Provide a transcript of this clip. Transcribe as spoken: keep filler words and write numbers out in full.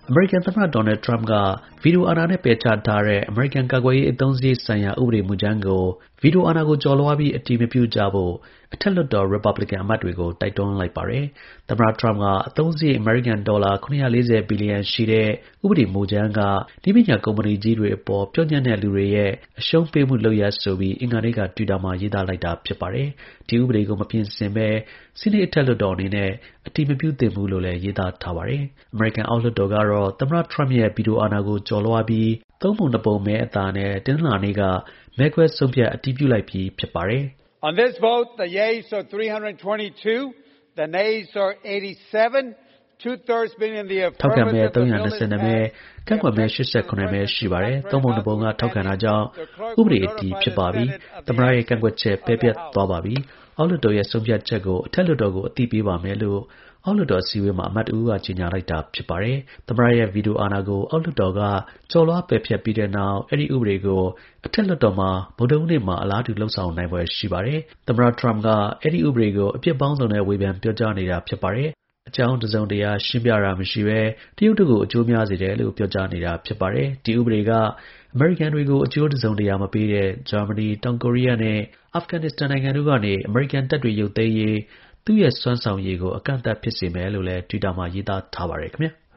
အမေရိကန်သမ္မတ ဒေါ်နယ်ထရမ့်က ဗီတိုအာဏာနဲ့ ပယ်ချထားတဲ့ အမေရိကန် ကာကွယ်ရေး အသုံးစရိတ်ဆိုင်ရာ ဥပဒေမူကြမ်းကို ဗီတိုအာဏာကို ကျော်လွှားပြီး အတည်မပြုကြဖို့ အထက်လွှတ်တော် ရစ်ပတ်ဘလင်ကန် အမတ်တွေကို တိုက်တွန်းလိုက်ပါတယ်။ သမ္မတ ထရမ့်က အသုံးစရိတ် အမေရိကန် ဒေါ်လာ ၇၄၀ ဘီလီယံ ရှိတဲ့ ဥပဒေမူကြမ်းက နည်းပညာ ကုမ္ပဏီကြီးတွေအပေါ် ပျော့ညံ့တဲ့လူတွေရဲ့ အရှုံးပေးမှု လုပ်ရပ်ဆိုပြီး အင်္ဂါနေ့က တွစ်တာမှာ ရေးသားလိုက်တာ ဖြစ်ပါတယ်။ ဒီ ဥပဒေကို မပြင်ဆင်ဘဲ ဆီးနိတ် အထက်လွှတ်တော်အနေနဲ့ အတည်မပြုသင့်ဘူးလို့လည်း ရေးသားထားပါတယ်။ အမေရိကန် အောက်လွှတ်တော်ကတော့ သမ္မတ ထရမ့်ရဲ့ ဗီတိုအာဏာကို ကျော်လွှားပြီး သုံးပုံ နှစ်ပုံ မဲအသာနဲ့ တနင်္လာနေ့က မဲခွဲဆုံးဖြတ် အတည်ပြုလိုက်ပြီ ဖြစ်ပါတယ်။ On this vote, the yeas are three hundred twenty-two, the nays are eighty-seven, two-thirds being in the affirmative. ထောက်ခံမဲ ၃၂၂ မဲ၊ ကန့်ကွက်မဲ ၈၇ မဲ ရှိပါတယ်။ သုံးပုံ နှစ်ပုံက ထောက်ခံတာကြောင့် ဥပဒေ အတည် ဖြစ်ပါပြီ။ သမ္မတရဲ့ ကန့်ကွက်ချက် ပယ်ပျက်သွားပါပြီ။ အောက်လွှတ်တော်ရဲ့ ဆုံးဖြတ်ချက်ကို အထက်လွှတ်တော်ကို အသိပေးပါမယ်လို့ အောက်လွှတ်တော် အစည်းအဝေးမှာ အမတ်တစ်ဦးက ကြေညာလိုက်တာ ဖြစ်ပါတယ်။ သမ္မတရဲ့ ဗီတိုအာဏာကို အောက်လွှတ်တော်က ကျော်လွှား ပယ်ဖျက်ပြီးတဲ့နောက် အဲဒီ ဥပဒေကို အထက်လွှတ်တော်မှာ ဗုဒ္ဓဟူးနေ့မှာ အလားတူ လုပ်ဆောင်နိုင်ဖွယ် ရှိပါတယ်။ သမ္မတ ထရမ့်က အဲဒီ ဥပဒေကို အပြစ်ပေါင်းစုံနဲ့ ဝေဖန် ပြောကြားနေတာ ဖြစ်ပါတယ်။ အကြောင်း တစ်စုံတစ်ရာ ရှင်းပြတာ မရှိဘဲ တရုတ်တို့ကို အကျိုးများစေတယ်လို့ ပြောကြားနေတာ ဖြစ်ပါတယ်။ ဒီ ဥပဒေက အမေရိကန်တွေကို အကျိုး တစ်စုံတစ်ရာ မပေးတဲ့ ဂျာမနီ၊ တောင်ကိုရီးယားနဲ့ အာဖဂန်နစ္စတန်နိုင်ငံတို့ကနေ အမေရိကန်တပ်တွေ ရုပ်သိမ်းရေး သူ့ရဲ့ စွမ်းဆောင်ရည်ကို အကန့်အသတ် ဖြစ်စေမယ်လို့လည်း တွစ်တာမှာ ရေးသားထားပါတယ် ခင်ဗျာ။